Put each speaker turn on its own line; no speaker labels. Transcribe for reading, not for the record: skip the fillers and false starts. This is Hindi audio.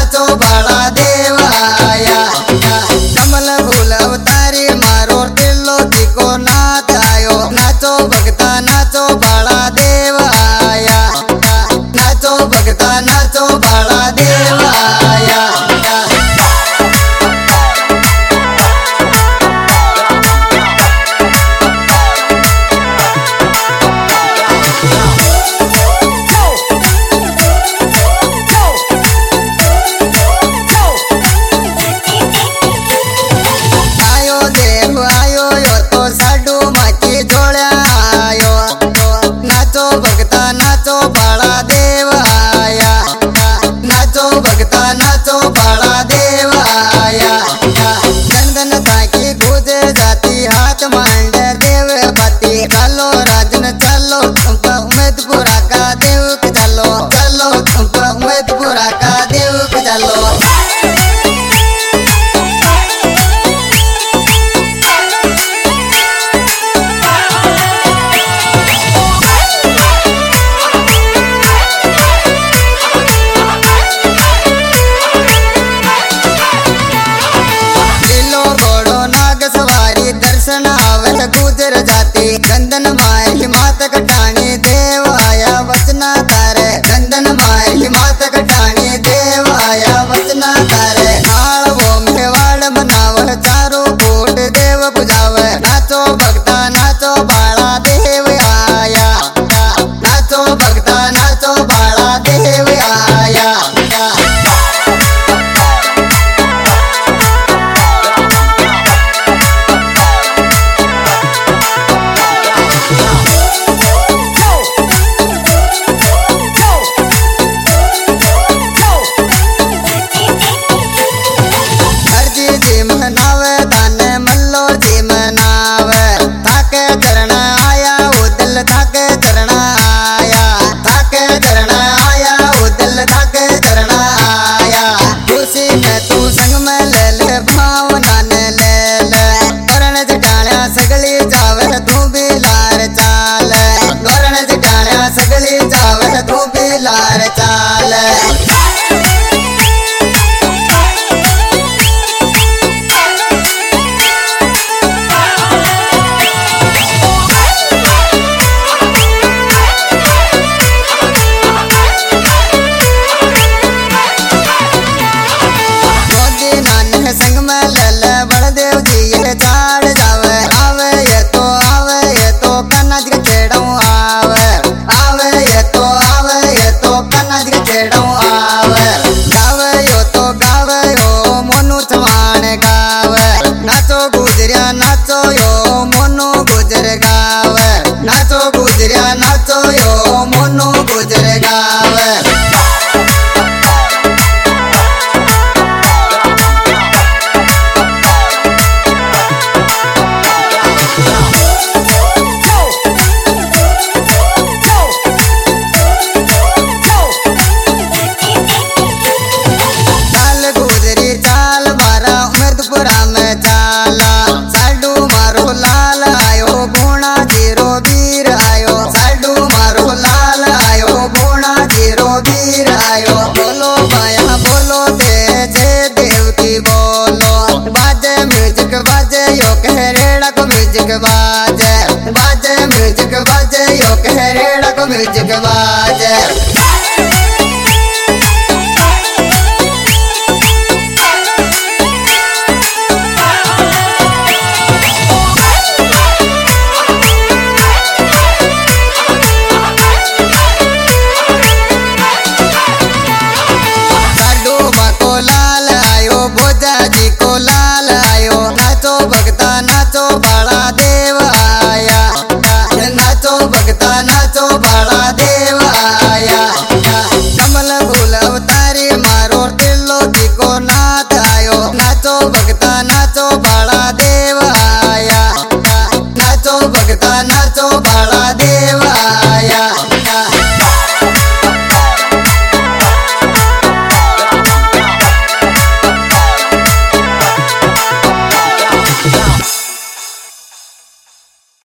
नाचो बाला देव आया। कमल फूल अवतारी मारो तिल्लो दिको नाथ आयो। नाचो भगता नाचो बाला देव आया। नाचो भगता नाचो बाला देव आया। नाचो बाला देव आया। नाचो भगता नाचो बाला देव आया। चंदन ताकी गुजर जाती हाथ मांड देव बाती। चलो राजन चलो तुमका उम्मेदपुरा का देव चलो। चलो तुमका उम्मेदपुरा का देव चलो। गुजर जाती चंदन माई मात कटानी देव आया वचना तारे। चंदन माई मात कटानी देव आया वचना तारे। नाल वो मेवाड़ मनाव चारों कोट देव बुझाव। नाचो भगता नाचो बाला देव आया। नाचो भगता नाचो बाला देव आया। मनावे ताने मल्लो जी मनावे। थाके चरण आया वो दिल थाके चरण आया। थाके चरण आया वो दिल थाके चरण आया। खुशी में तू संग में ले ले भावना ने ले ले। गौरण जटालिया सगली जावे तू भी लार चाल। गौरण जटालिया सगली जावे तू भी लार चाल। संग में लल बलदेव जी ये चाड़ जावे। आवे ये तो कन्नज के छेड़ों आवे। आवे ये तो कन्नज के छेड़ों आवे। गावे यो मोनू चवाण गावे। नाचो गुजरिया नाचो यो मोनू गुजर गावे। नाचो गुजरिया नाचो यो मोनू गुजर गावे। बोलो माया बोलो जय देव की बोलो। बाजे म्यूजिक बाजे यो कहरेड़ा को म्यूजिक बाजे। बाजे म्यूजिक बाजे यो कहरेड़ा को म्यूजिक बाजे।